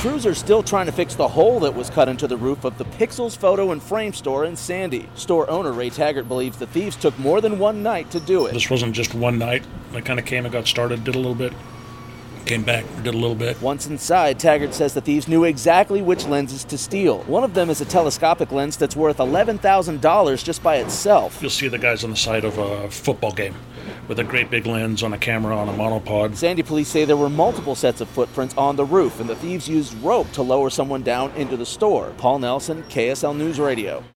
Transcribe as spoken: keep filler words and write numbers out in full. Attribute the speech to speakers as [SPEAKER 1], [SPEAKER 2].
[SPEAKER 1] Crews are still trying to fix the hole that was cut into the roof of the Pixels Photo and Frame store in Sandy. Store owner Ray Taggart believes the thieves took more than one night to do it.
[SPEAKER 2] This wasn't just one night. They kind of came and got started, did a little bit, came back, did a little bit.
[SPEAKER 1] Once inside, Taggart says the thieves knew exactly which lenses to steal. One of them is a telescopic lens that's worth eleven thousand dollars just by itself.
[SPEAKER 2] You'll see the guys on the side of a football game with a great big lens on a camera on a monopod.
[SPEAKER 1] Sandy police say there were multiple sets of footprints on the roof, and the thieves used rope to lower someone down into the store. Paul Nelson, K S L News Radio.